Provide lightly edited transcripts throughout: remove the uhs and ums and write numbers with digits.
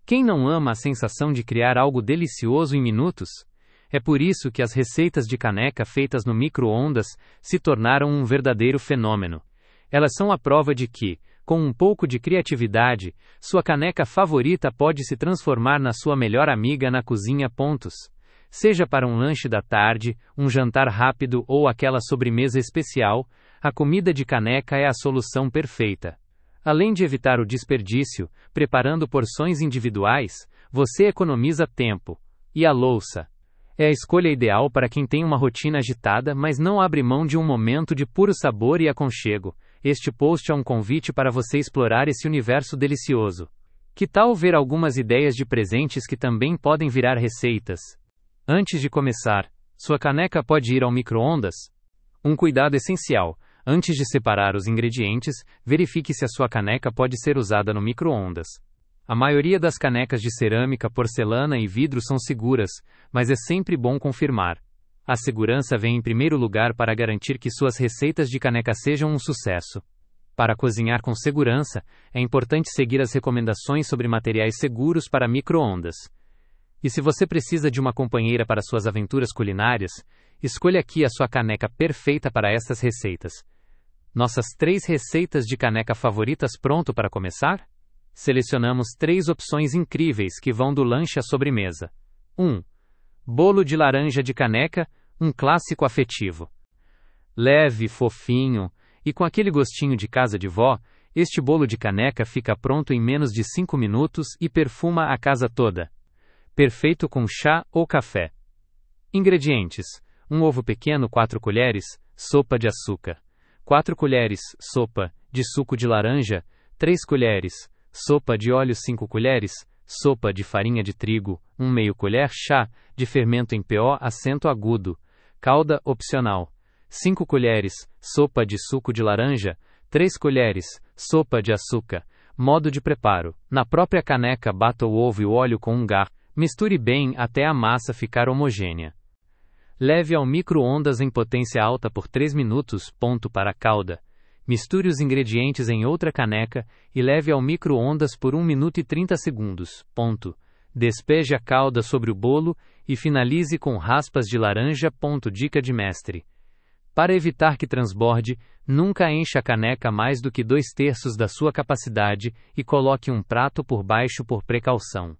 Quem não ama a sensação de criar algo delicioso em minutos? É por isso que as receitas de caneca feitas no micro-ondas se tornaram um verdadeiro fenômeno. Elas são a prova de que, com um pouco de criatividade, sua caneca favorita pode se transformar na sua melhor amiga na cozinha. Seja para um lanche da tarde, um jantar rápido ou aquela sobremesa especial, a comida de caneca é a solução perfeita. Além de evitar o desperdício, preparando porções individuais, você economiza tempo. E a louça? É a escolha ideal para quem tem uma rotina agitada, mas não abre mão de um momento de puro sabor e aconchego. Este post é um convite para você explorar esse universo delicioso. Que tal ver algumas ideias de presentes que também podem virar receitas? Antes de começar, sua caneca pode ir ao micro-ondas? Um cuidado essencial. Antes de separar os ingredientes, verifique se a sua caneca pode ser usada no micro-ondas. A maioria das canecas de cerâmica, porcelana e vidro são seguras, mas é sempre bom confirmar. A segurança vem em primeiro lugar para garantir que suas receitas de caneca sejam um sucesso. Para cozinhar com segurança, é importante seguir as recomendações sobre materiais seguros para micro-ondas. E se você precisa de uma companheira para suas aventuras culinárias, escolha aqui a sua caneca perfeita para estas receitas. Nossas 3 receitas de caneca favoritas pronto para começar? Selecionamos 3 opções incríveis que vão do lanche à sobremesa. 1. Bolo de laranja de caneca, um clássico afetivo. Leve, fofinho e com aquele gostinho de casa de vó, este bolo de caneca fica pronto em menos de 5 minutos e perfuma a casa toda. Perfeito com chá ou café. Ingredientes: 1 ovo pequeno, 4 colheres, sopa de açúcar. 4 colheres, sopa, de suco de laranja, 3 colheres, sopa de óleo, 5 colheres, sopa de farinha de trigo, 1/2 colher chá, de fermento em PO acento agudo, calda opcional, 5 colheres, sopa de suco de laranja, 3 colheres, sopa de açúcar. Modo de preparo: na própria caneca bata o ovo e o óleo com um garfo, misture bem até a massa ficar homogênea. Leve ao micro-ondas em potência alta por 3 minutos. Para a calda. Misture os ingredientes em outra caneca e leve ao micro-ondas por 1 minuto e 30 segundos. Despeje a calda sobre o bolo e finalize com raspas de laranja. Dica de mestre. Para evitar que transborde, nunca encha a caneca mais do que 2/3 da sua capacidade e coloque um prato por baixo por precaução.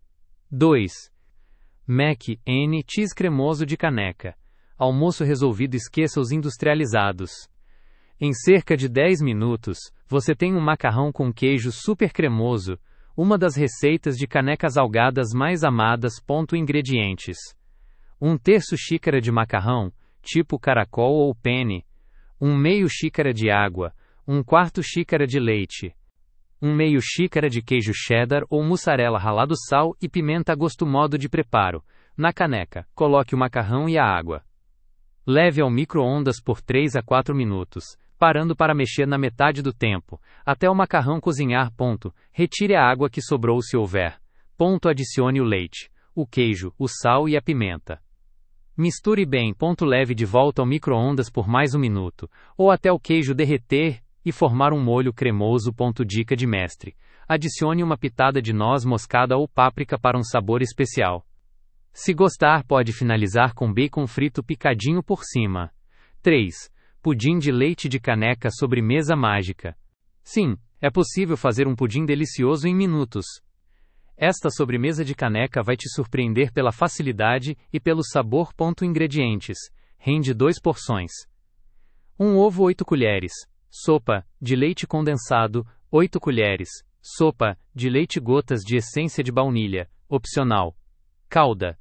2. Mac and Cheese cremoso de caneca. Almoço resolvido. Esqueça os industrializados. Em cerca de 10 minutos, você tem um macarrão com queijo super cremoso, uma das receitas de canecas salgadas mais amadas. Ingredientes: 1/3 xícara de macarrão, tipo caracol ou penne, 1/2 xícara de água, 1/4 xícara de leite, 1/2 xícara de queijo cheddar ou mussarela ralado, sal e pimenta a gosto. Modo de preparo: na caneca, coloque o macarrão e a água. Leve ao micro-ondas por 3 a 4 minutos, parando para mexer na metade do tempo, até o macarrão cozinhar. Retire a água que sobrou se houver. Adicione o leite, o queijo, o sal e a pimenta. Misture bem. Leve de volta ao micro-ondas por mais 1 minuto, ou até o queijo derreter e formar um molho cremoso. Dica de mestre: adicione uma pitada de noz moscada ou páprica para um sabor especial. Se gostar, pode finalizar com bacon frito picadinho por cima. 3. Pudim de leite de caneca, sobremesa mágica. Sim, é possível fazer um pudim delicioso em minutos. Esta sobremesa de caneca vai te surpreender pela facilidade e pelo sabor. Ingredientes: rende 2 porções. 1 ovo, 8 colheres. Sopa de leite condensado, 8 colheres. Sopa de leite, gotas de essência de baunilha, opcional. Calda: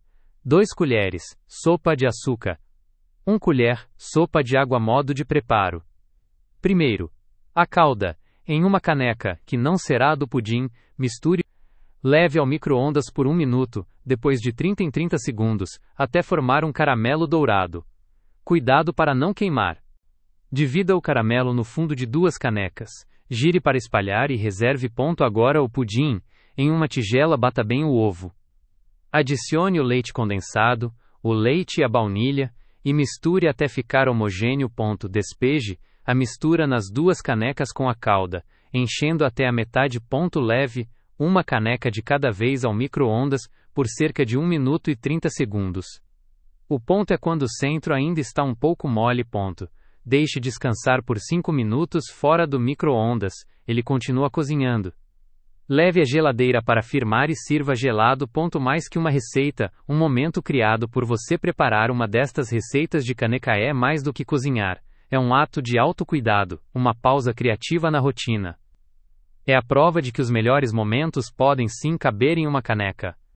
2 colheres. Sopa de açúcar, 1 colher. Sopa de água. Modo de preparo: primeiro, a calda, em uma caneca, que não será a do pudim, misture. Leve ao micro-ondas por 1 minuto, depois de 30 em 30 segundos, até formar um caramelo dourado. Cuidado para não queimar. Divida o caramelo no fundo de 2 canecas. Gire para espalhar e reserve. Agora o pudim. Em uma tigela bata bem o ovo. Adicione o leite condensado, o leite e a baunilha, e misture até ficar homogêneo. Despeje a mistura nas 2 canecas com a calda, enchendo até a metade. Leve uma caneca de cada vez ao micro-ondas, por cerca de 1 minuto e 30 segundos. O ponto é quando o centro ainda está um pouco mole. Deixe descansar por 5 minutos fora do micro-ondas, ele continua cozinhando. Leve à geladeira para firmar e sirva gelado. Mais que uma receita, um momento criado por você. Preparar uma destas receitas de caneca é mais do que cozinhar. É um ato de autocuidado, uma pausa criativa na rotina. É a prova de que os melhores momentos podem sim caber em uma caneca.